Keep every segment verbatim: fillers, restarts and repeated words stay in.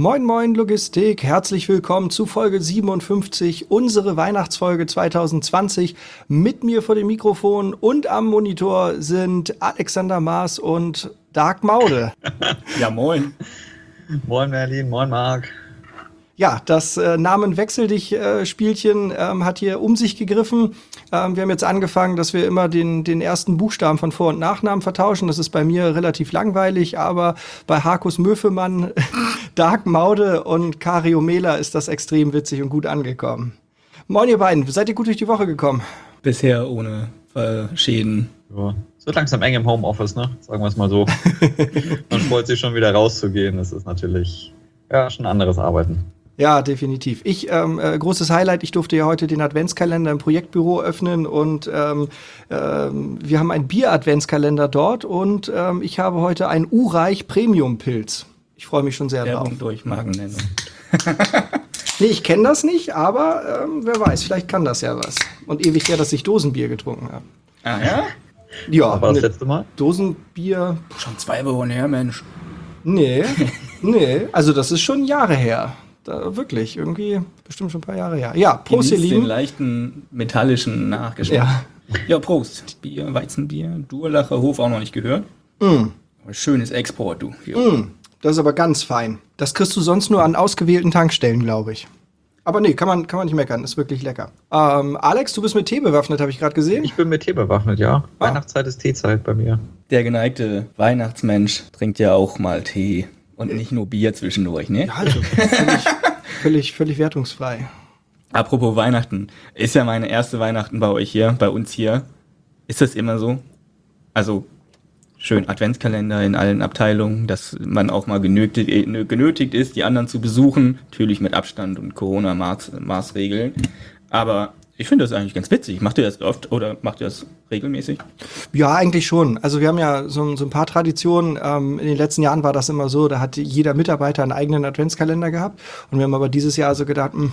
Moin Moin Logistik, herzlich willkommen zu Folge siebenundfünfzig, unsere Weihnachtsfolge zwanzig zwanzig. Mit mir vor dem Mikrofon und am Monitor sind Alexander Maas und Dark Maude. Ja, moin. Moin Merlin, moin Marc. Ja, das äh, Namen-Wechsel-dich-Spielchen ähm, hat hier um sich gegriffen. Ähm, wir haben jetzt angefangen, dass wir immer den, den ersten Buchstaben von Vor- und Nachnamen vertauschen. Das ist bei mir relativ langweilig, aber bei Harkus Möfemann, Dark Maude und Kario Mela ist das extrem witzig und gut angekommen. Moin ihr beiden, seid ihr gut durch die Woche gekommen? Bisher ohne äh, Schäden. Ja, es wird langsam eng im Homeoffice, ne? Sagen wir es mal so. Man freut sich schon wieder rauszugehen. Das ist natürlich ja schon ein anderes Arbeiten. Ja, definitiv. Ich, ähm, äh, großes Highlight, ich durfte ja heute den Adventskalender im Projektbüro öffnen und ähm, ähm, wir haben einen Bier-Adventskalender dort und ähm, ich habe heute einen Ureich Premium-Pilz. Ich freue mich schon sehr drauf. Werbung durch Markennennung. Nee, ich kenne das nicht, aber ähm, wer weiß, vielleicht kann das ja was. Und ewig her, dass ich Dosenbier getrunken habe. Ah ja? Ja, War das ne, letzte Mal? Dosenbier, Schon zwei Wochen her, Mensch. nee, nee, also das ist schon Jahre her. Da, wirklich, irgendwie bestimmt schon ein paar Jahre her. Ja, Prost, ihr Genießt den Lieben. leichten metallischen Nachgeschmack. Ja. Ja, Prost. Bier, Weizenbier, Durlacher Hof auch noch nicht gehört. Mm. Schönes Export, du. Jo. Mm. Das ist aber ganz fein. Das kriegst du sonst nur an ausgewählten Tankstellen, glaube ich. Aber nee, kann man, kann man nicht meckern, ist wirklich lecker. Ähm, Alex, du bist mit Tee bewaffnet, habe ich gerade gesehen. Ich bin mit Tee bewaffnet, ja. Ah. Weihnachtszeit ist Teezeit bei mir. Der geneigte Weihnachtsmensch trinkt ja auch mal Tee. Und nicht nur Bier zwischendurch, ne? Ja, also völlig, völlig, völlig wertungsfrei. Apropos Weihnachten. Ist ja meine erste Weihnachten bei euch hier, bei uns hier. Ist das immer so? Also schön Adventskalender in allen Abteilungen, dass man auch mal genötigt, äh, genötigt ist, die anderen zu besuchen. Natürlich mit Abstand und Corona-Maßregeln. Aber ich finde das eigentlich ganz witzig. Macht ihr das oft oder macht ihr das regelmäßig? Ja, eigentlich schon. Also wir haben ja so, so ein paar Traditionen. Ähm, in den letzten Jahren war das immer so, da hat jeder Mitarbeiter einen eigenen Adventskalender gehabt. Und wir haben aber dieses Jahr so gedacht, mh,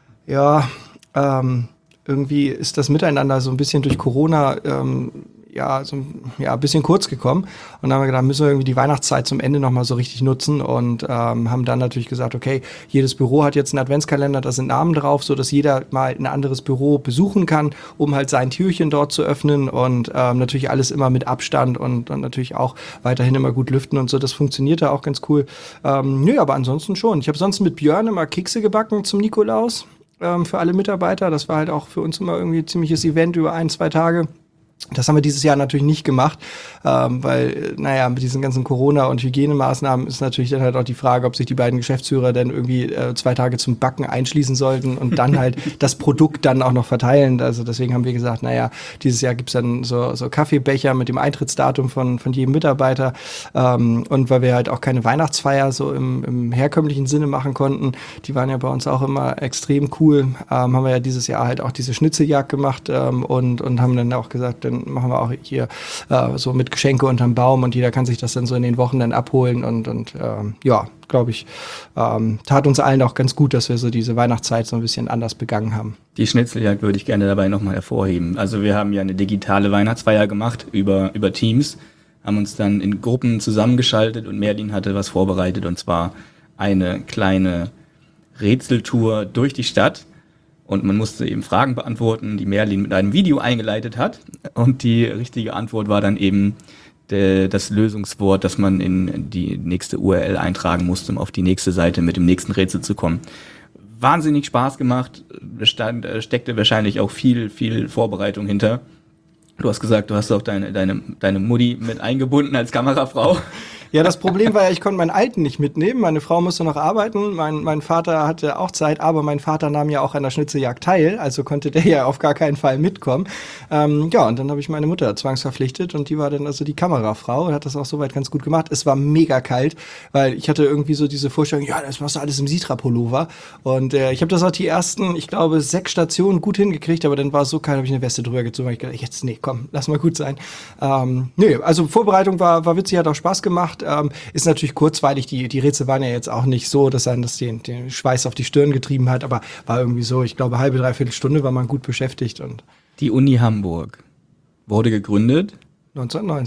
ja, ähm, irgendwie ist das Miteinander so ein bisschen durch Corona ähm, ja, so, ja, ein bisschen kurz gekommen. Und dann haben wir gedacht, müssen wir irgendwie die Weihnachtszeit zum Ende nochmal so richtig nutzen und ähm, haben dann natürlich gesagt, okay, jedes Büro hat jetzt einen Adventskalender, da sind Namen drauf, so dass jeder mal ein anderes Büro besuchen kann, um halt sein Türchen dort zu öffnen und ähm, natürlich alles immer mit Abstand und, und natürlich auch weiterhin immer gut lüften und so. Das funktioniert da auch ganz cool. Ähm, nö, aber ansonsten schon. Ich habe sonst mit Björn immer Kekse gebacken zum Nikolaus ähm, für alle Mitarbeiter. Das war halt auch für uns immer irgendwie ein ziemliches Event über ein, zwei Tage. Das haben wir dieses Jahr natürlich nicht gemacht, ähm, weil, naja, mit diesen ganzen Corona- und Hygienemaßnahmen ist natürlich dann halt auch die Frage, ob sich die beiden Geschäftsführer dann irgendwie äh, zwei Tage zum Backen einschließen sollten und dann halt das Produkt dann auch noch verteilen. Also deswegen haben wir gesagt, naja, dieses Jahr gibt's dann so, so Kaffeebecher mit dem Eintrittsdatum von, von jedem Mitarbeiter. Ähm, und weil wir halt auch keine Weihnachtsfeier so im, im herkömmlichen Sinne machen konnten, die waren ja bei uns auch immer extrem cool, ähm, haben wir ja dieses Jahr halt auch diese Schnitzeljagd gemacht ähm, und, und haben dann auch gesagt, dann machen wir auch hier äh, so mit Geschenke unterm Baum und jeder kann sich das dann so in den Wochen dann abholen und, und ähm, ja, glaube ich, ähm, tat uns allen auch ganz gut, dass wir so diese Weihnachtszeit so ein bisschen anders begangen haben. Die Schnitzeljagd würde ich gerne dabei nochmal hervorheben. Also wir haben ja eine digitale Weihnachtsfeier gemacht über, über Teams, haben uns dann in Gruppen zusammengeschaltet und Merlin hatte was vorbereitet und zwar eine kleine Rätseltour durch die Stadt. Und man musste eben Fragen beantworten, die Merlin mit einem Video eingeleitet hat. Und die richtige Antwort war dann eben de, das Lösungswort, das man in die nächste U R L eintragen musste, um auf die nächste Seite mit dem nächsten Rätsel zu kommen. Wahnsinnig Spaß gemacht, stand, steckte wahrscheinlich auch viel, viel Vorbereitung hinter. Du hast gesagt, du hast auch deine, deine, deine Mutti mit eingebunden als Kamerafrau. Ja, das Problem war ja, ich konnte meinen Alten nicht mitnehmen. Meine Frau musste noch arbeiten. Mein, mein Vater hatte auch Zeit, aber mein Vater nahm ja auch an der Schnitzeljagd teil. Also konnte der ja auf gar keinen Fall mitkommen. Ähm, ja, und dann habe ich meine Mutter zwangsverpflichtet und die war dann also die Kamerafrau und hat das auch soweit ganz gut gemacht. Es war mega kalt, weil ich hatte irgendwie so diese Vorstellung, ja, das machst du alles im Sitra-Pullover. Und äh, ich habe das auch die ersten, ich glaube, sechs Stationen gut hingekriegt, aber dann war es so kalt, habe ich eine Weste drüber gezogen. Ich gedacht, jetzt, nee, komm, lass mal gut sein. Ähm, nö, also Vorbereitung war, war witzig, hat auch Spaß gemacht. Ähm, ist natürlich kurzweilig, die, die Rätsel waren ja jetzt auch nicht so, dass einen das den, den Schweiß auf die Stirn getrieben hat, aber war irgendwie so, ich glaube, halbe, dreiviertel Stunde war man gut beschäftigt. Und Die Uni Hamburg wurde gegründet neunzehnhundertneunzehn.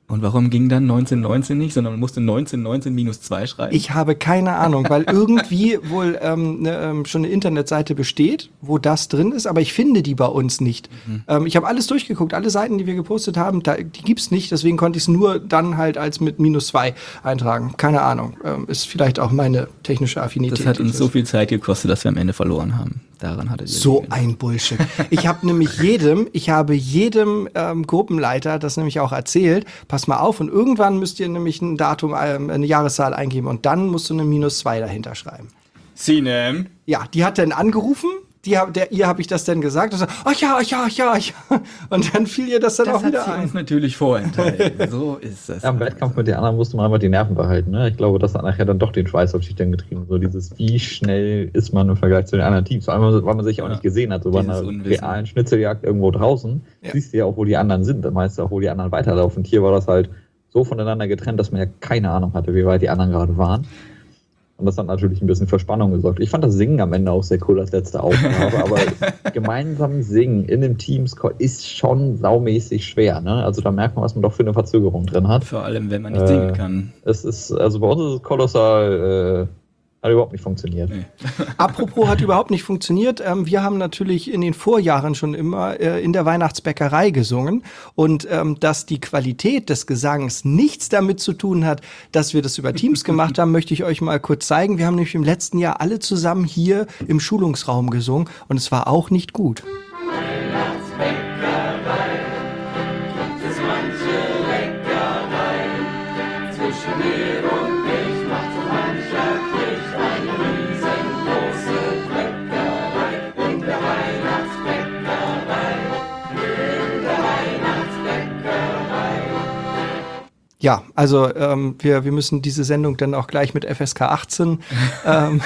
Und warum ging dann neunzehn neunzehn nicht, sondern man musste neunzehn neunzehn minus zwei schreiben? Ich habe keine Ahnung, weil irgendwie wohl ähm, ne, ähm, schon eine Internetseite besteht, wo das drin ist, aber ich finde die bei uns nicht. Mhm. Ähm, ich habe alles durchgeguckt, alle Seiten, die wir gepostet haben, da, die gibt's nicht, deswegen konnte ich es nur dann halt als mit minus zwei eintragen. Keine Ahnung, ähm, ist vielleicht auch meine technische Affinität. Das hat uns so viel Zeit gekostet, dass wir am Ende verloren haben. Daran hattet ihr so ein Bullshit. Ich habe nämlich jedem, ich habe jedem ähm, Gruppenleiter das nämlich auch erzählt, pass mal auf, und irgendwann müsst ihr nämlich ein Datum, ähm, eine Jahreszahl eingeben und dann musst du eine minus zwei dahinter schreiben. Sinem. Ja, die hat dann angerufen, die, der, ihr habe ich das dann gesagt, und so, ach ja, ach ja, ach ja, ach ja. Und dann fiel ihr das dann das auch wieder hat sie ein. uns natürlich vorenthalten. So ist das. Ja, im Wettkampf mit den anderen musste man einfach die Nerven behalten. Ne? Ich glaube, das hat nachher dann doch den Schweiß auf die Stirn getrieben. So dieses, wie schnell ist man im Vergleich zu den anderen Teams? Vor allem, weil man sich auch ja, nicht gesehen hat. So bei einer Unwissen. realen Schnitzeljagd irgendwo draußen ja. siehst du ja auch, wo die anderen sind. Dann weißt du auch, wo die anderen weiterlaufen. Und hier war das halt so voneinander getrennt, dass man ja keine Ahnung hatte, wie weit die anderen gerade waren. Und das hat natürlich ein bisschen für Spannung gesorgt. Ich fand das Singen am Ende auch sehr cool als letzte Aufgabe, aber gemeinsam singen in einem Teamscore ist schon saumäßig schwer. Ne? Also da merkt man, was man doch für eine Verzögerung drin hat. Vor allem, wenn man nicht äh, singen kann. Es ist, also bei uns ist es kolossal, äh, hat überhaupt nicht funktioniert. Nee. Apropos hat überhaupt nicht funktioniert. Ähm, wir haben natürlich in den Vorjahren schon immer äh, in der Weihnachtsbäckerei gesungen. Und ähm, dass die Qualität des Gesangs nichts damit zu tun hat, dass wir das über Teams gemacht haben, möchte ich euch mal kurz zeigen. Wir haben nämlich im letzten Jahr alle zusammen hier im Schulungsraum gesungen und es war auch nicht gut. Weihnachtsbäckerei, gibt es manche Leckerei, zwischen mir und mich macht so mancher Kirch eine riesengroße Bäckerei. In der Weihnachtsbäckerei, in der Weihnachtsbäckerei. Ja, also ähm, wir, wir müssen diese Sendung dann auch gleich mit F S K achtzehn ähm,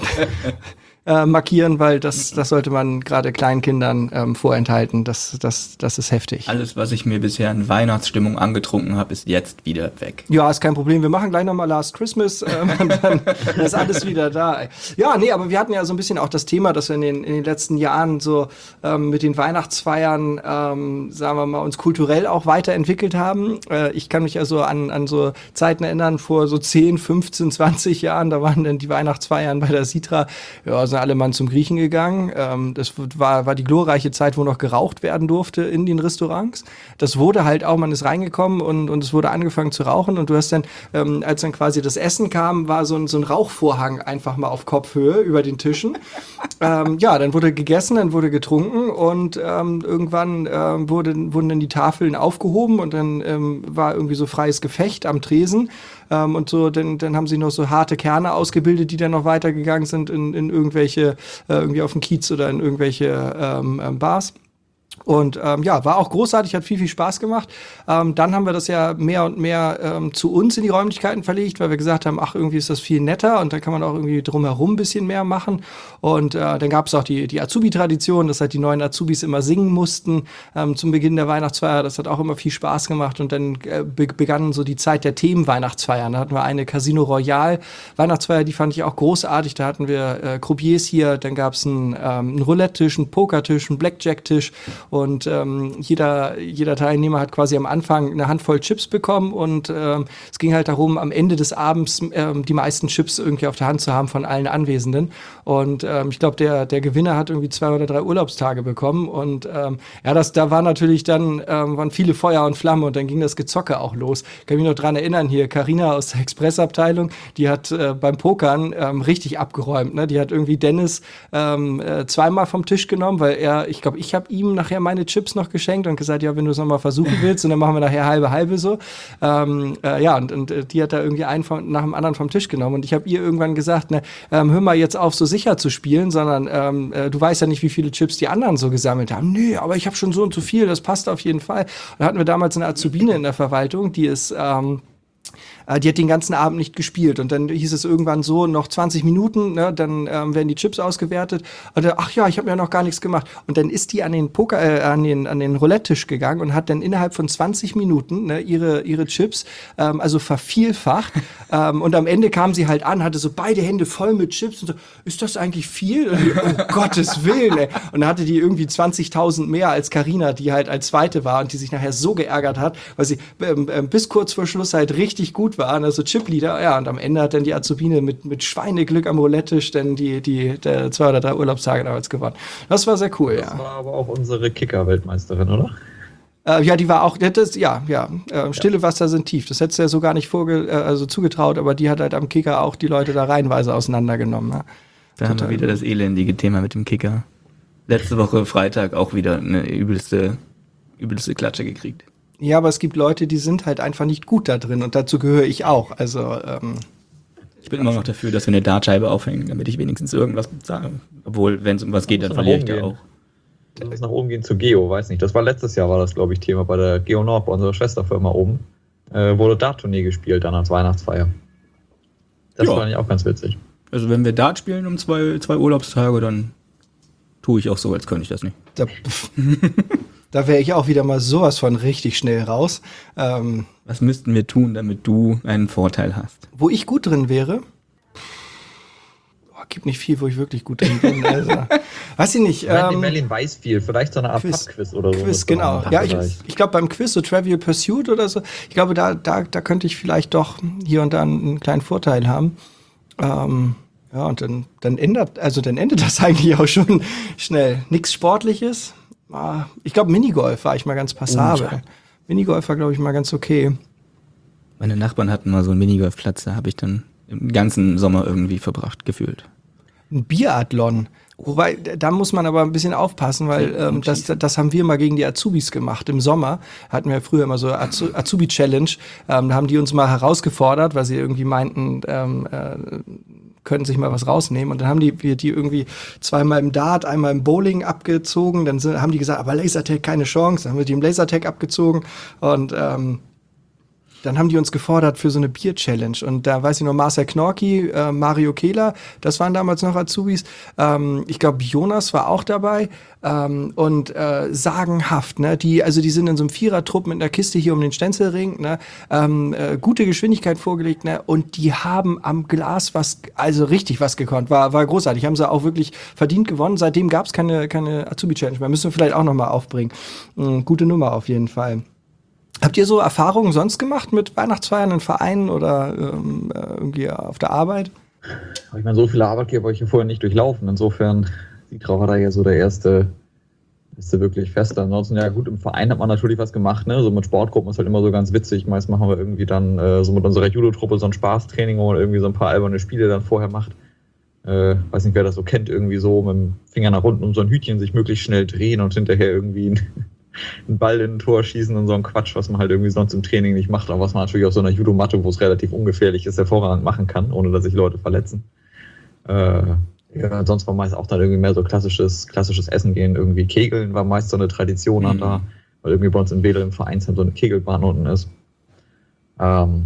äh, markieren, weil das, das sollte man gerade Kleinkindern ähm, vorenthalten. Das, das, das ist heftig. Alles, was ich mir bisher in Weihnachtsstimmung angetrunken habe, ist jetzt wieder weg. Ja, ist kein Problem. Wir machen gleich nochmal Last Christmas ähm, und dann ist alles wieder da. Ja, nee, aber wir hatten ja so ein bisschen auch das Thema, dass wir in den, in den letzten Jahren so ähm, mit den Weihnachtsfeiern, ähm, sagen wir mal, uns kulturell auch weiterentwickelt haben. Äh, ich kann mich also an, an so Zeiten erinnern, vor so zehn, fünfzehn, zwanzig Jahren, da waren dann die Weihnachtsfeiern bei der Sitra, ja, sind alle Mann zum Griechen gegangen. Ähm, das war, war die glorreiche Zeit, wo noch geraucht werden durfte in den Restaurants. Das wurde halt auch, man ist reingekommen und, und es wurde angefangen zu rauchen und du hast dann, ähm, als dann quasi das Essen kam, war so ein, so ein Rauchvorhang einfach mal auf Kopfhöhe über den Tischen. ähm, ja, dann wurde gegessen, dann wurde getrunken und ähm, irgendwann ähm, wurde, wurden dann die Tafeln aufgehoben und dann ähm, war irgendwie so freies Gefecht am Tresen. Ähm, und so, dann, dann haben sie noch so harte Kerne ausgebildet, die dann noch weitergegangen sind in, in irgendwelche, äh, irgendwie auf dem Kiez oder in irgendwelche ähm, ähm, Bars. Und ähm, ja, war auch großartig, hat viel, viel Spaß gemacht. Ähm, dann haben wir das ja mehr und mehr ähm, zu uns in die Räumlichkeiten verlegt, weil wir gesagt haben, ach, irgendwie ist das viel netter und dann kann man auch irgendwie drumherum ein bisschen mehr machen. Und äh, dann gab es auch die, die Azubi-Tradition, dass halt die neuen Azubis immer singen mussten ähm, zum Beginn der Weihnachtsfeier. Das hat auch immer viel Spaß gemacht. Und dann äh, be- begann so die Zeit der Themen-Weihnachtsfeiern. Da hatten wir eine Casino Royale Weihnachtsfeier, die fand ich auch großartig. Da hatten wir äh, Croupiers hier, dann gab es einen, ähm, einen Roulette-Tisch, einen Pokertisch, einen Blackjack-Tisch. Und ähm, jeder, jeder Teilnehmer hat quasi am Anfang eine Handvoll Chips bekommen und ähm, es ging halt darum, am Ende des Abends ähm, die meisten Chips irgendwie auf der Hand zu haben von allen Anwesenden. Und ähm, ich glaube, der, der Gewinner hat irgendwie zwei oder drei Urlaubstage bekommen. Und ähm, ja, das, da war natürlich dann, ähm, waren viele Feuer und Flamme und dann ging das Gezocke auch los. Ich kann mich noch dran erinnern, hier Carina aus der Expressabteilung, die hat äh, beim Pokern ähm, richtig abgeräumt. Ne? Die hat irgendwie Dennis ähm, äh, zweimal vom Tisch genommen, weil er, ich glaube, ich habe ihm nachher meine Chips noch geschenkt und gesagt, ja, wenn du es nochmal versuchen willst, und dann machen wir nachher halbe, halbe so. Ähm, äh, ja, und, und die hat da irgendwie einen von, nach dem anderen vom Tisch genommen und ich habe ihr irgendwann gesagt, ne, ähm, hör mal jetzt auf, so sicher zu spielen, sondern ähm, äh, du weißt ja nicht, wie viele Chips die anderen so gesammelt haben. Nee, aber ich habe schon so und so viel, das passt auf jeden Fall. Und da hatten wir damals eine Azubine in der Verwaltung, die ist ähm, Äh, die hat den ganzen Abend nicht gespielt. Und dann hieß es irgendwann so, noch zwanzig Minuten, ne, dann ähm, werden die Chips ausgewertet. Und dann, ach ja, ich habe ja noch gar nichts gemacht. Und dann ist die an den Poker, äh, an den, an den Roulette-Tisch gegangen und hat dann innerhalb von zwanzig Minuten ne, ihre, ihre Chips ähm, also vervielfacht. ähm, und am Ende kam sie halt an, hatte so beide Hände voll mit Chips und so, ist das eigentlich viel? Und die, oh Gottes Willen, ey. Und dann hatte die irgendwie zwanzigtausend mehr als Carina, die halt als Zweite war und die sich nachher so geärgert hat, weil sie ähm, äh, bis kurz vor Schluss halt richtig gut waren, also Chip-Leader, ja, und am Ende hat dann die Azubine mit, mit Schweineglück am Roulette-Tisch dann die, die, der zwei oder drei Urlaubstage damals gewonnen. Das war sehr cool, das ja. Das war aber auch unsere Kicker-Weltmeisterin, oder? Äh, ja, die war auch, das, ja, ja, äh, stille ja. Wasser sind tief. Das hättest du ja so gar nicht vorge äh, also zugetraut, aber die hat halt am Kicker auch die Leute da reihenweise auseinandergenommen. Ne? Da Total haben wir wieder das elendige Thema mit dem Kicker. Letzte Woche Freitag auch wieder eine übelste, übelste Klatsche gekriegt. Ja, aber es gibt Leute, die sind halt einfach nicht gut da drin und dazu gehöre ich auch. Also ähm, ich bin immer noch dafür, dass wir eine Dartscheibe aufhängen, damit ich wenigstens irgendwas sage. Obwohl, wenn es um was geht, dann verliere ich da auch. Das ist nach oben gehen zu Geo, weiß nicht. Das war letztes Jahr, war das, glaube ich, Thema bei der Geo Nord, bei unserer Schwesterfirma oben. Äh, wurde Dart-Tournee gespielt dann als Weihnachtsfeier. Das ja. fand ich auch ganz witzig. Also wenn wir Dart spielen um zwei, zwei Urlaubstage, dann tue ich auch so, als könnte ich das nicht. Da, Da wäre ich auch wieder mal sowas von richtig schnell raus. Ähm, Was müssten wir tun, damit du einen Vorteil hast? Wo ich gut drin wäre? Oh, gibt nicht viel, wo ich wirklich gut drin bin. Also, weiß ich nicht. Ähm, Merlin weiß viel. Vielleicht so eine Art Pub-Quiz oder so. Quiz, genau. Ja, ich, ich glaube beim Quiz, so Trivial Pursuit oder so, ich glaube, da, da, da könnte ich vielleicht doch hier und da einen kleinen Vorteil haben. Ähm, ja, und dann, dann ändert, also dann endet das eigentlich auch schon schnell. Nichts Sportliches. Ich glaube, Minigolf war ich mal ganz passabel. Oh, Minigolf war, glaube ich, mal ganz okay. Meine Nachbarn hatten mal so einen Minigolfplatz, da habe ich dann den ganzen Sommer irgendwie verbracht, gefühlt. Ein Biathlon. Wobei, da muss man aber ein bisschen aufpassen, weil ähm, das, das haben wir mal gegen die Azubis gemacht. Im Sommer hatten wir früher immer so Azu- Azubi-Challenge. Ähm, da haben die uns mal herausgefordert, weil sie irgendwie meinten, ähm, äh, können sich mal was rausnehmen. Und dann haben die wir die irgendwie zweimal im Dart, einmal im Bowling abgezogen. Dann sind, haben die gesagt, aber Lasertag keine Chance. Dann haben wir die im Lasertag abgezogen. Und ähm, dann haben die uns gefordert für so eine Bier-Challenge. Und da weiß ich noch, Marcel Knorki, äh, Mario Kehler, das waren damals noch Azubis. Ähm, ich glaube, Jonas war auch dabei. Ähm, und äh, sagenhaft, ne? Die, also die sind in so einem Vierertrupp mit einer Kiste hier um den Stenzelring, ne? Ähm, äh, gute Geschwindigkeit vorgelegt, ne? Und die haben am Glas was, also richtig was gekonnt. War, war großartig. Haben sie auch wirklich verdient gewonnen. Seitdem gab es keine, keine Azubi-Challenge mehr. Müssen wir vielleicht auch noch mal aufbringen. Mhm, gute Nummer auf jeden Fall. Habt ihr so Erfahrungen sonst gemacht mit Weihnachtsfeiern in Vereinen oder ähm, irgendwie auf der Arbeit? Ich meine, so viele Arbeitgeber habe ich hier vorher nicht durchlaufen. Insofern, Siegrau war da ja so der erste, erste wirklich Feste. Ansonsten, ja gut, im Verein hat man natürlich was gemacht, ne? So mit Sportgruppen ist halt immer so ganz witzig. Meist machen wir irgendwie dann äh, so mit unserer Judo-Truppe so ein Spaßtraining, wo man irgendwie so ein paar alberne Spiele dann vorher macht. Äh, weiß nicht, wer das so kennt, irgendwie so mit dem Finger nach unten um so ein Hütchen sich möglichst schnell drehen und hinterher irgendwie ein einen Ball in ein Tor schießen und so ein Quatsch, was man halt irgendwie sonst im Training nicht macht, aber was man natürlich auf so einer Judomatte, wo es relativ ungefährlich ist, hervorragend machen kann, ohne dass sich Leute verletzen. Äh, ja, sonst war meist auch dann irgendwie mehr so klassisches, klassisches Essen gehen, irgendwie Kegeln war meist so eine Tradition mhm. da, weil irgendwie bei uns in Wedel im Vereinsheim so eine Kegelbahn unten ist. Ähm,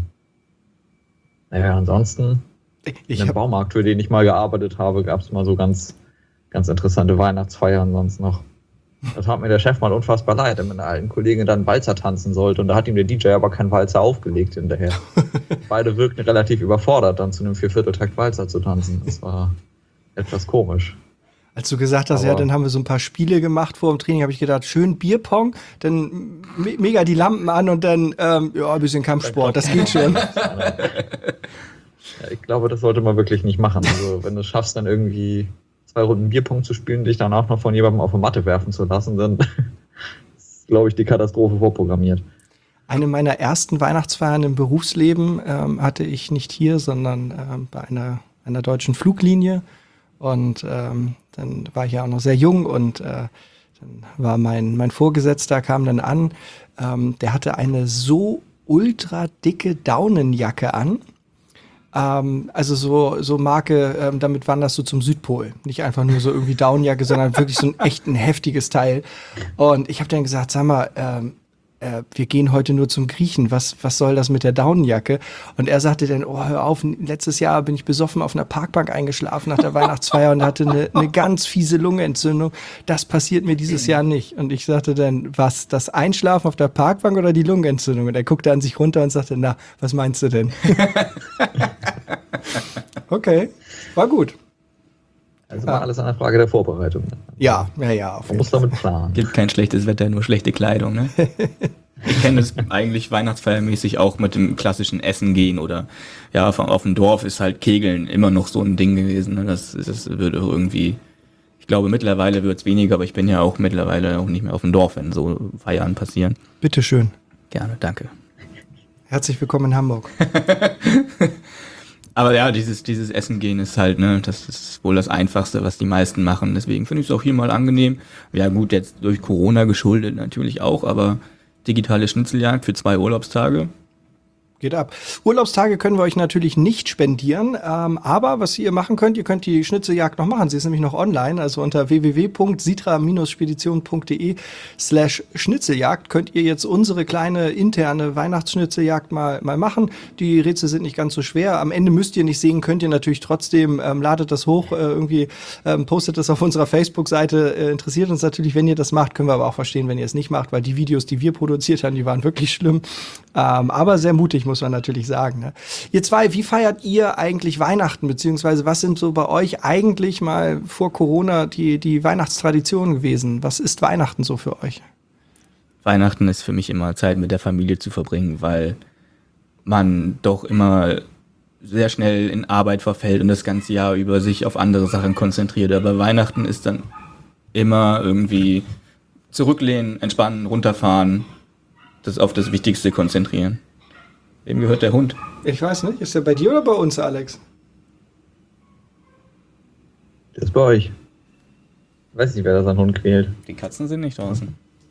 naja, ansonsten, ich in dem Baumarkt, für den ich mal gearbeitet habe, gab es mal so ganz, ganz interessante Weihnachtsfeiern sonst noch. Das hat mir der Chef mal unfassbar leid, wenn eine alten Kollegin dann Walzer tanzen sollte und da hat ihm der D J aber keinen Walzer aufgelegt hinterher. Beide wirkten relativ überfordert, dann zu einem Viervierteltakt Walzer zu tanzen. Das war etwas komisch. Als du gesagt hast, aber ja, dann haben wir so ein paar Spiele gemacht vor dem Training, habe ich gedacht, schön Bierpong, dann me- mega die Lampen an und dann ähm, ja, ein bisschen Kampfsport, das geht schon. Ja, ich glaube, das sollte man wirklich nicht machen. Also wenn du es schaffst, dann irgendwie zwei Runden Bierpong zu spielen, dich danach noch von jemandem auf eine Matte werfen zu lassen, dann ist, glaube ich, die Katastrophe vorprogrammiert. Eine meiner ersten Weihnachtsfeiern im Berufsleben ähm, hatte ich nicht hier, sondern ähm, bei einer, einer deutschen Fluglinie. Und ähm, dann war ich ja auch noch sehr jung und äh, dann war mein, mein Vorgesetzter, kam dann an, ähm, der hatte eine so ultra dicke Daunenjacke an. Ähm, also so, so Marke, ähm, damit wanderst du zum Südpol. Nicht einfach nur so irgendwie Daunenjacke, sondern wirklich so ein echt ein heftiges Teil. Und ich habe dann gesagt, sag mal, ähm, äh, wir gehen heute nur zum Griechen, was, was soll das mit der Daunenjacke? Und er sagte dann, oh, hör auf, letztes Jahr bin ich besoffen auf einer Parkbank eingeschlafen nach der Weihnachtsfeier und hatte eine, eine ganz fiese Lungenentzündung. Das passiert mir dieses Jahr nicht. Und ich sagte dann, was, das Einschlafen auf der Parkbank oder die Lungenentzündung? Und er guckte an sich runter und sagte, na, was meinst du denn? Okay, war gut. Also war alles eine Frage der Vorbereitung. Ja, ja, ja. Man muss damit planen. Gibt kein schlechtes Wetter, nur schlechte Kleidung, ne? Ich kenne das eigentlich weihnachtsfeiermäßig auch mit dem klassischen Essen gehen oder ja, auf, auf dem Dorf ist halt Kegeln immer noch so ein Ding gewesen. Ne? Das, das würde irgendwie, ich glaube mittlerweile wird es weniger, aber ich bin ja auch mittlerweile auch nicht mehr auf dem Dorf, wenn so Feiern passieren. Bitteschön. Gerne, danke. Herzlich willkommen in Hamburg. Aber ja, dieses, dieses Essen gehen ist halt, ne, das ist wohl das Einfachste, was die meisten machen. Deswegen finde ich es auch hier mal angenehm. Ja gut, jetzt durch Corona geschuldet natürlich auch, aber digitale Schnitzeljagd für zwei Urlaubstage. Geht ab. Urlaubstage können wir euch natürlich nicht spendieren, ähm, aber was ihr machen könnt, ihr könnt die Schnitzeljagd noch machen. Sie ist nämlich noch online, also unter w w w punkt sitra spedition punkt d e slash Schnitzeljagd könnt ihr jetzt unsere kleine interne Weihnachtsschnitzeljagd mal, mal machen. Die Rätsel sind nicht ganz so schwer. Am Ende müsst ihr nicht sehen, könnt ihr natürlich trotzdem, ähm, ladet das hoch, äh, irgendwie ähm, postet das auf unserer Facebook-Seite. Äh, interessiert uns natürlich, wenn ihr das macht, können wir aber auch verstehen, wenn ihr es nicht macht, weil die Videos, die wir produziert haben, die waren wirklich schlimm, ähm, aber sehr mutig, muss man natürlich sagen. Ne? Ihr zwei, wie feiert ihr eigentlich Weihnachten, beziehungsweise was sind so bei euch eigentlich mal vor Corona die, die Weihnachtstraditionen gewesen? Was ist Weihnachten so für euch? Weihnachten ist für mich immer Zeit mit der Familie zu verbringen, weil man doch immer sehr schnell in Arbeit verfällt und das ganze Jahr über sich auf andere Sachen konzentriert. Aber Weihnachten ist dann immer irgendwie zurücklehnen, entspannen, runterfahren, das auf das Wichtigste konzentrieren. Wem gehört der Hund? Ich weiß nicht. Ist der bei dir oder bei uns, Alex? Der ist bei euch. Ich weiß nicht, wer da seinen Hund quält. Die Katzen sind nicht draußen.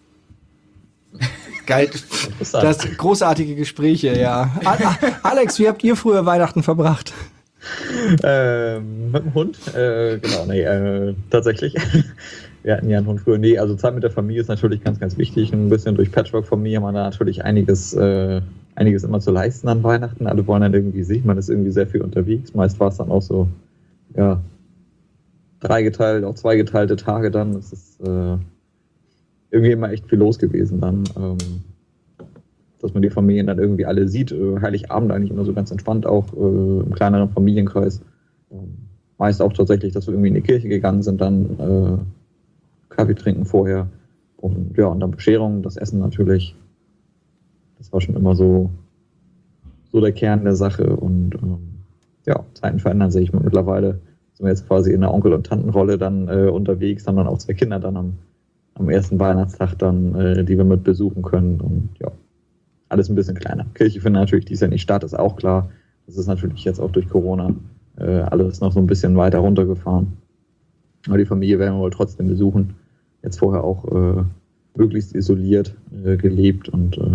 Geil. Das großartige Gespräche, ja. Alex, wie habt ihr früher Weihnachten verbracht? Ähm, mit dem Hund? Äh, genau, nee, äh, tatsächlich. Wir hatten ja einen Hund früher. Nee, also Zeit mit der Familie ist natürlich ganz, ganz wichtig. Ein bisschen durch Patchwork-Familie haben wir da natürlich einiges, äh, einiges immer zu leisten an Weihnachten. Alle wollen dann irgendwie sich. Man ist irgendwie sehr viel unterwegs. Meist war es dann auch so, ja, dreigeteilt, auch zweigeteilte Tage dann. Es ist äh, irgendwie immer echt viel los gewesen dann. Ähm, dass man die Familien dann irgendwie alle sieht. Äh, Heiligabend eigentlich immer so ganz entspannt, auch äh, im kleineren Familienkreis. Ähm, meist auch tatsächlich, dass wir irgendwie in die Kirche gegangen sind, dann äh, Kaffee trinken vorher und ja, und dann Bescherung, das Essen natürlich. Das war schon immer so, so der Kern der Sache und ähm, ja, Zeiten verändern sich. Mittlerweile sind wir jetzt quasi in der Onkel- und Tantenrolle dann äh, unterwegs, haben dann auch zwei Kinder dann am, am ersten Weihnachtstag dann, äh, die wir mit besuchen können und ja, alles ein bisschen kleiner. Kirche findet natürlich dies Jahr nicht statt, ist auch klar. Das ist natürlich jetzt auch durch Corona äh, alles noch so ein bisschen weiter runtergefahren. Aber die Familie werden wir wohl trotzdem besuchen. Jetzt vorher auch äh, möglichst isoliert äh, gelebt und äh,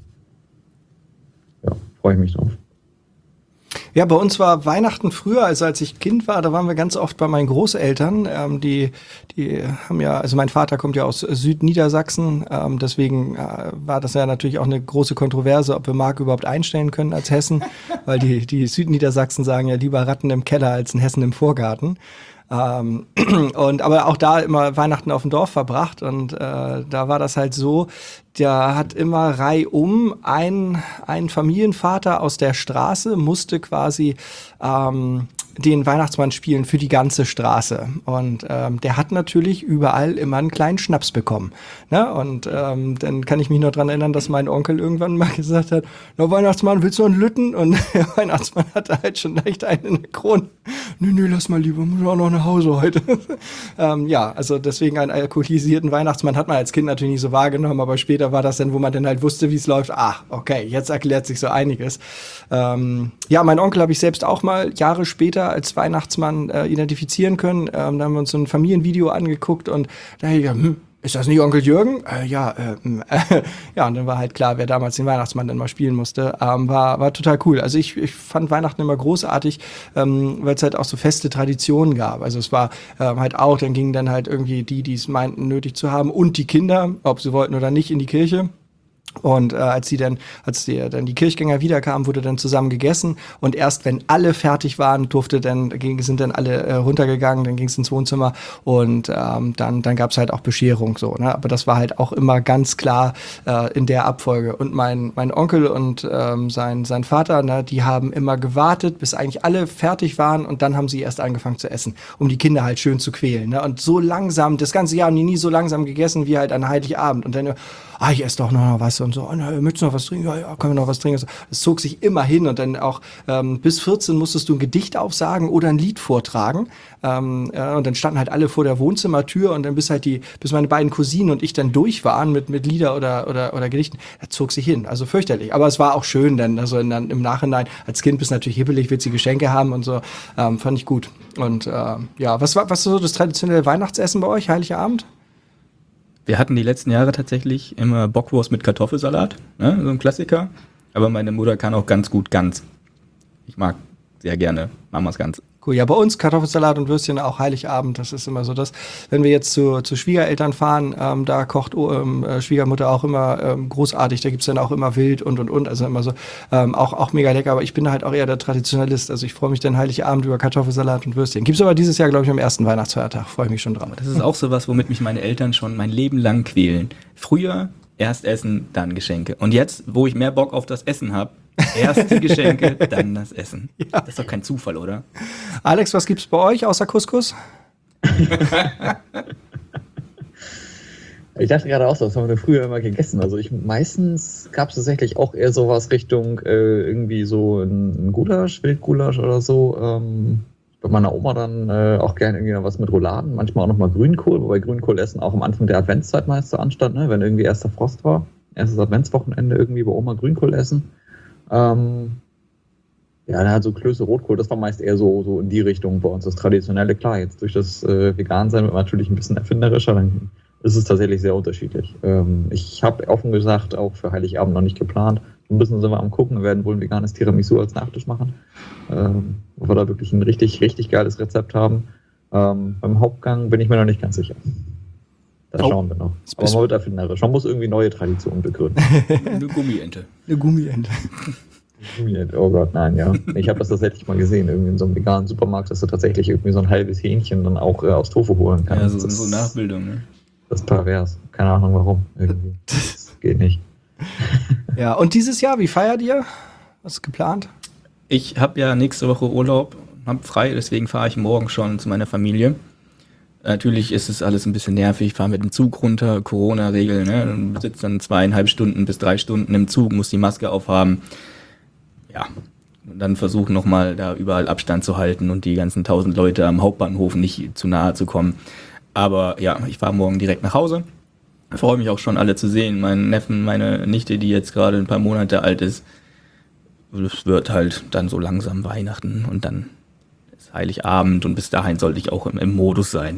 ja, freue ich mich drauf. Ja, bei uns war Weihnachten früher, also als ich Kind war, da waren wir ganz oft bei meinen Großeltern. Ähm, die, die haben ja, also mein Vater kommt ja aus Südniedersachsen, ähm, deswegen äh, war das ja natürlich auch eine große Kontroverse, ob wir Mark überhaupt einstellen können als Hessen, weil die, die Südniedersachsen sagen ja lieber Ratten im Keller als ein Hessen im Vorgarten. Ähm, und aber auch da immer Weihnachten auf dem Dorf verbracht und äh, da war das halt so, da hat immer reihum ein, ein Familienvater aus der Straße musste quasi ähm, den Weihnachtsmann spielen für die ganze Straße. Und ähm, der hat natürlich überall immer einen kleinen Schnaps bekommen. Ne? Und ähm, dann kann ich mich noch dran erinnern, dass mein Onkel irgendwann mal gesagt hat, na Weihnachtsmann, willst du einen Lütten? Und der Weihnachtsmann hatte halt schon leicht einen in der Krone. Nö, nö, lass mal lieber, muss auch noch nach Hause heute. ähm, ja, also deswegen einen alkoholisierten Weihnachtsmann hat man als Kind natürlich nicht so wahrgenommen, aber später war das dann, wo man dann halt wusste, wie es läuft. Ah, okay, jetzt erklärt sich so einiges. Ähm, ja, mein Onkel habe ich selbst auch mal Jahre später als Weihnachtsmann äh, identifizieren können. Ähm, da haben wir uns so ein Familienvideo angeguckt und da habe ich gedacht, hm, ist das nicht Onkel Jürgen? Äh, ja, äh, äh, ja, und dann war halt klar, wer damals den Weihnachtsmann dann mal spielen musste. Ähm, war, war total cool. Also ich, ich fand Weihnachten immer großartig, ähm, weil es halt auch so feste Traditionen gab. Also es war ähm, halt auch, dann gingen dann halt irgendwie die, die es meinten, nötig zu haben und die Kinder, ob sie wollten oder nicht, in die Kirche. Und äh, als die dann, als die, dann die Kirchgänger wiederkamen, wurde dann zusammen gegessen. Und erst wenn alle fertig waren, durfte dann, ging, sind dann alle äh, runtergegangen, dann ging es ins Wohnzimmer und ähm, dann, dann gab es halt auch Bescherung so. Ne? Aber das war halt auch immer ganz klar äh, in der Abfolge. Und mein, mein Onkel und ähm, sein, sein Vater, ne, die haben immer gewartet, bis eigentlich alle fertig waren und dann haben sie erst angefangen zu essen, um die Kinder halt schön zu quälen. Ne? Und so langsam, das ganze Jahr haben die nie so langsam gegessen wie halt an Heiligabend. Und dann, ah, ich esse doch noch was und so, oh, na, möchtest du noch was trinken? Ja, ja, können wir noch was trinken? Das zog sich immer hin und dann auch ähm, bis vierzehn musstest du ein Gedicht aufsagen oder ein Lied vortragen. Ähm, äh, und dann standen halt alle vor der Wohnzimmertür und dann bis halt die, bis meine beiden Cousinen und ich dann durch waren mit, mit Lieder oder, oder, oder Gedichten, das zog sich hin. Also fürchterlich. Aber es war auch schön dann, also in, dann im Nachhinein, als Kind bist du natürlich hibbelig, willst du Geschenke haben und so, ähm, fand ich gut. Und äh, ja, was war, was ist so das traditionelle Weihnachtsessen bei euch, Heiligabend? Wir hatten die letzten Jahre tatsächlich immer Bockwurst mit Kartoffelsalat, ne? So ein Klassiker. Aber meine Mutter kann auch ganz gut Gans. Ich mag sehr gerne Mamas Gans. Cool, ja, bei uns Kartoffelsalat und Würstchen auch Heiligabend, das ist immer so das. Wenn wir jetzt zu, zu Schwiegereltern fahren, ähm, da kocht ähm, Schwiegermutter auch immer ähm, großartig, da gibt's dann auch immer Wild und und und, also immer so, ähm, auch, auch mega lecker, aber ich bin halt auch eher der Traditionalist, also ich freue mich dann Heiligabend über Kartoffelsalat und Würstchen. Gibt's aber dieses Jahr, glaube ich, am ersten Weihnachtsfeiertag, freue ich mich schon drauf. Das ist auch sowas, womit mich meine Eltern schon mein Leben lang quälen. Früher erst Essen, dann Geschenke. Und jetzt, wo ich mehr Bock auf das Essen habe, erst die Geschenke, dann das Essen. Ja. Das ist doch kein Zufall, oder? Alex, was gibt's bei euch außer Couscous? Ich dachte gerade auch so, das haben wir früher immer gegessen. Also ich meistens gab es tatsächlich auch eher sowas Richtung äh, irgendwie so ein, ein Gulasch, Wildgulasch oder so. Ähm, bei meiner Oma dann äh, auch gerne irgendwie noch was mit Rouladen, manchmal auch nochmal Grünkohl, wobei Grünkohl essen auch am Anfang der Adventszeit meist so anstand, ne? Wenn irgendwie erster Frost war. Erstes Adventswochenende irgendwie bei Oma Grünkohl essen. Ähm, ja, dann halt so Klöße Rotkohl, das war meist eher so, so in die Richtung bei uns, das Traditionelle. Klar, jetzt durch das äh, Vegan-Sein wird man natürlich ein bisschen erfinderischer, dann ist es tatsächlich sehr unterschiedlich. Ähm, ich habe offen gesagt auch für Heiligabend noch nicht geplant. Ein bisschen sind wir am gucken, wir werden wohl ein veganes Tiramisu als Nachtisch machen, ähm, wo wir da wirklich ein richtig, richtig geiles Rezept haben. Ähm, beim Hauptgang bin ich mir noch nicht ganz sicher. Da oh, schauen wir noch. Aber man wird erfinderisch. Man muss irgendwie neue Traditionen begründen. Eine Gummiente. Eine Gummiente. Gummiente, oh Gott, nein, ja. Ich habe das tatsächlich mal gesehen, irgendwie in so einem veganen Supermarkt, dass du tatsächlich irgendwie so ein halbes Hähnchen dann auch äh, aus Tofu holen kannst. Ja, so, das so Nachbildung, ne? Das ist pervers. Keine Ahnung warum. Irgendwie. Das geht nicht. Ja, und dieses Jahr, wie feiert ihr? Was ist geplant? Ich habe ja nächste Woche Urlaub, habe frei, deswegen fahre ich morgen schon zu meiner Familie. Natürlich ist es alles ein bisschen nervig, ich fahre mit dem Zug runter, Corona-Regel, ne? Du sitzt dann zweieinhalb Stunden bis drei Stunden im Zug, musst die Maske aufhaben. Ja, und dann versuchen nochmal da überall Abstand zu halten und die ganzen tausend Leute am Hauptbahnhof nicht zu nahe zu kommen. Aber ja, ich fahre morgen direkt nach Hause. Ich freue mich auch schon, alle zu sehen. Meinen Neffen, meine Nichte, die jetzt gerade ein paar Monate alt ist. Es wird halt dann so langsam Weihnachten und dann ist Heiligabend und bis dahin sollte ich auch im, im Modus sein.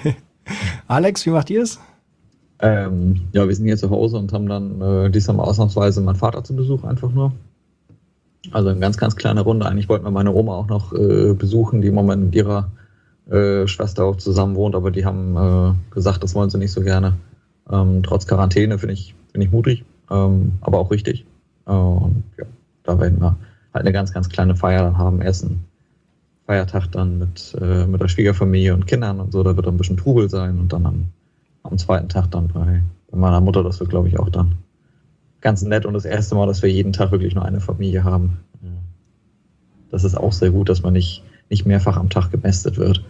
Alex, wie macht ihr es? Ähm, ja, wir sind hier zu Hause und haben dann äh, diesmal mal ausnahmsweise meinen Vater zu Besuch einfach nur. Also eine ganz, ganz kleine Runde. Eigentlich wollten wir meine Oma auch noch äh, besuchen, die im Moment mit ihrer äh, Schwester auch zusammen wohnt, aber die haben äh, gesagt, das wollen sie nicht so gerne. Ähm, trotz Quarantäne finde ich, find ich mutig, ähm, aber auch richtig. Äh, und ja, da werden wir halt eine ganz, ganz kleine Feier dann haben. Ersten Feiertag dann mit, äh, mit der Schwiegerfamilie und Kindern und so, da wird dann ein bisschen Trubel sein und dann am, am zweiten Tag dann bei, bei meiner Mutter, das wird glaube ich auch dann ganz nett und das erste Mal, dass wir jeden Tag wirklich nur eine Familie haben. Das ist auch sehr gut, dass man nicht, nicht mehrfach am Tag gemästet wird.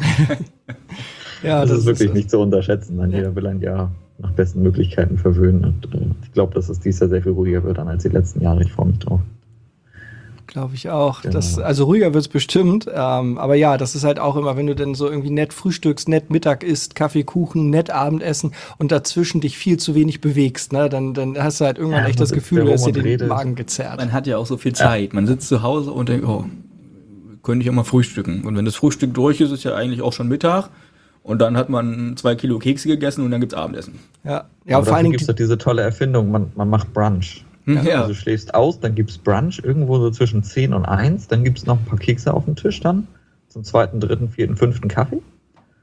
Ja, das, das ist wirklich ist nicht zu unterschätzen. Dann ja. Jeder will ein Jahr nach besten Möglichkeiten verwöhnen. Und äh, ich glaube, dass es dieses Jahr sehr viel ruhiger wird dann als die letzten Jahre. Ich freue mich drauf. Glaube ich auch. Genau. Das, also ruhiger wird es bestimmt. Ähm, aber ja, das ist halt auch immer, wenn du dann so irgendwie nett frühstückst, nett Mittag isst, Kaffee, Kuchen, nett Abendessen und dazwischen dich viel zu wenig bewegst. Ne? Dann, dann hast du halt irgendwann ja, echt das Gefühl, du hast dir den redet. Magen gezerrt. Man hat ja auch so viel Zeit. Ja. Man sitzt zu Hause und denkt, oh, könnte ich auch mal frühstücken. Und wenn das Frühstück durch ist, ist ja eigentlich auch schon Mittag. Und dann hat man zwei Kilo Kekse gegessen und dann gibt's Abendessen. Ja, ja, vor allem gibt es doch diese tolle Erfindung, man, man macht Brunch. Ja. Ja. Also du schläfst aus, dann gibt's Brunch irgendwo so zwischen zehn und eins, dann gibt's noch ein paar Kekse auf dem Tisch dann, zum zweiten, dritten, vierten, fünften Kaffee.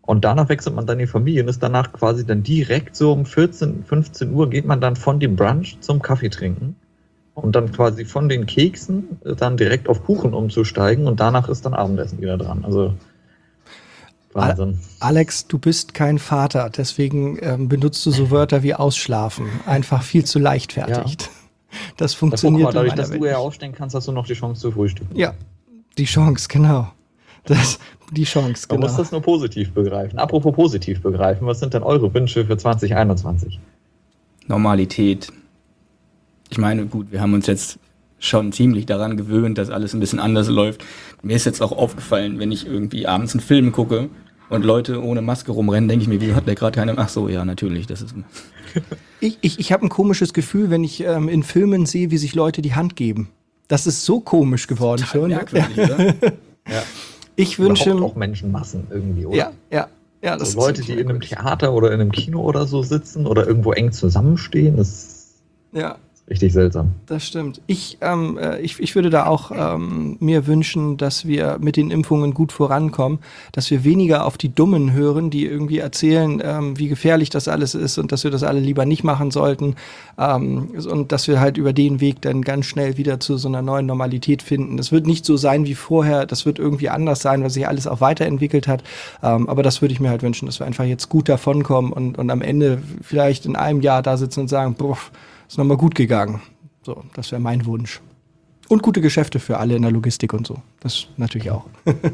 Und danach wechselt man dann die Familie und ist danach quasi dann direkt so um vierzehn, fünfzehn Uhr geht man dann von dem Brunch zum Kaffee trinken und dann quasi von den Keksen dann direkt auf Kuchen umzusteigen und danach ist dann Abendessen wieder dran. Also Wahnsinn. Alex, du bist kein Vater, deswegen ähm, benutzt du so Wörter wie ausschlafen. Einfach viel zu leichtfertig. Ja. Das funktioniert mal, dadurch, dass du ja aufstehen kannst, hast du noch die Chance zu frühstücken. Ja, die Chance, genau. Das, die Chance, genau. Man muss genau. das nur positiv begreifen. Apropos positiv begreifen, was sind denn eure Wünsche für zwanzig einundzwanzig? Normalität. Ich meine, gut, wir haben uns jetzt schon ziemlich daran gewöhnt, dass alles ein bisschen anders läuft. Mir ist jetzt auch aufgefallen, wenn ich irgendwie abends einen Film gucke und Leute ohne Maske rumrennen, denke ich mir, wie hat der gerade keine... Ach so, ja, natürlich, das ist... Ich, ich, ich habe ein komisches Gefühl, wenn ich ähm, in Filmen sehe, wie sich Leute die Hand geben. Das ist so komisch geworden schon. Merkwürdig, ja. Oder? Ja. Ich wünsche auch Menschenmassen irgendwie, oder? Ja, ja, ja. Das so Leute, die in einem Theater oder in einem Kino oder so sitzen oder irgendwo eng zusammenstehen, das ja. ist richtig seltsam. Das stimmt. Ich, ähm, ich, ich würde da auch ähm, mir wünschen, dass wir mit den Impfungen gut vorankommen, dass wir weniger auf die Dummen hören, die irgendwie erzählen, ähm, wie gefährlich das alles ist und dass wir das alle lieber nicht machen sollten, ähm, und dass wir halt über den Weg dann ganz schnell wieder zu so einer neuen Normalität finden. Das wird nicht so sein wie vorher, das wird irgendwie anders sein, weil sich alles auch weiterentwickelt hat, ähm, aber das würde ich mir halt wünschen, dass wir einfach jetzt gut davonkommen und, und am Ende vielleicht in einem Jahr da sitzen und sagen, boah, ist nochmal gut gegangen. So, das wäre mein Wunsch. Und gute Geschäfte für alle in der Logistik und so. Das natürlich auch.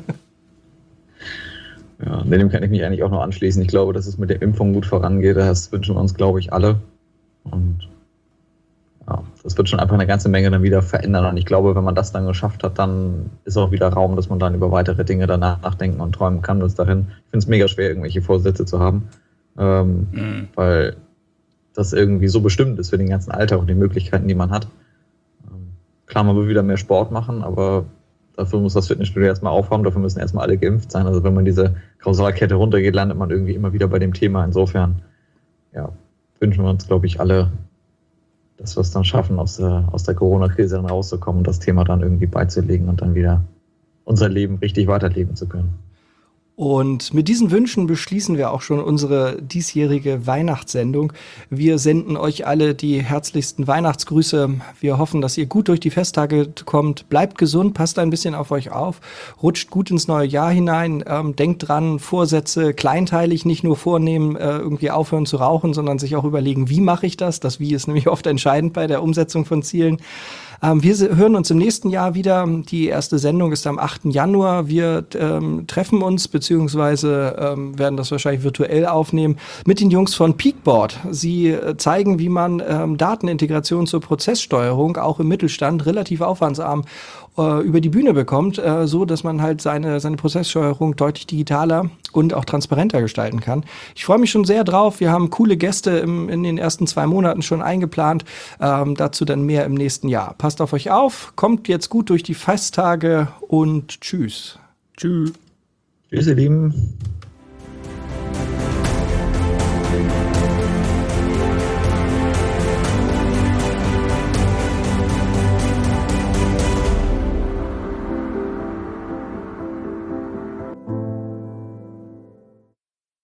Ja, dem kann ich mich eigentlich auch noch anschließen. Ich glaube, dass es mit der Impfung gut vorangeht. Das wünschen wir uns, glaube ich, alle. Und ja, das wird schon einfach eine ganze Menge dann wieder verändern. Und ich glaube, wenn man das dann geschafft hat, dann ist auch wieder Raum, dass man dann über weitere Dinge danach nachdenken und träumen kann bis dahin. Ich finde es mega schwer, irgendwelche Vorsätze zu haben. Ähm, mhm. Weil das irgendwie so bestimmt ist für den ganzen Alltag und die Möglichkeiten, die man hat. Klar, man will wieder mehr Sport machen, aber dafür muss das Fitnessstudio erstmal aufhaben, dafür müssen erstmal alle geimpft sein. Also wenn man diese Kausalkette runtergeht, landet man irgendwie immer wieder bei dem Thema. Insofern, ja, wünschen wir uns, glaube ich, alle, dass wir es dann schaffen, aus der, aus der Corona-Krise dann rauszukommen und das Thema dann irgendwie beizulegen und dann wieder unser Leben richtig weiterleben zu können. Und mit diesen Wünschen beschließen wir auch schon unsere diesjährige Weihnachtssendung. Wir senden euch alle die herzlichsten Weihnachtsgrüße. Wir hoffen, dass ihr gut durch die Festtage kommt. Bleibt gesund, passt ein bisschen auf euch auf, rutscht gut ins neue Jahr hinein. Ähm, denkt dran, Vorsätze kleinteilig, nicht nur vornehmen, äh, irgendwie aufhören zu rauchen, sondern sich auch überlegen, wie mache ich das? Das Wie ist nämlich oft entscheidend bei der Umsetzung von Zielen. Ähm, wir hören uns im nächsten Jahr wieder. Die erste Sendung ist am achten Januar. Wir ähm, treffen uns, beziehungsweise ähm, werden das wahrscheinlich virtuell aufnehmen, mit den Jungs von Peakboard. Sie äh, zeigen, wie man ähm, Datenintegration zur Prozesssteuerung auch im Mittelstand relativ aufwandsarm äh, über die Bühne bekommt, äh, so dass man halt seine, seine Prozesssteuerung deutlich digitaler und auch transparenter gestalten kann. Ich freue mich schon sehr drauf. Wir haben coole Gäste im, in den ersten zwei Monaten schon eingeplant. Ähm, dazu dann mehr im nächsten Jahr. Passt auf euch auf, kommt jetzt gut durch die Festtage und tschüss. Tschüss. Tschüss, ihr Lieben.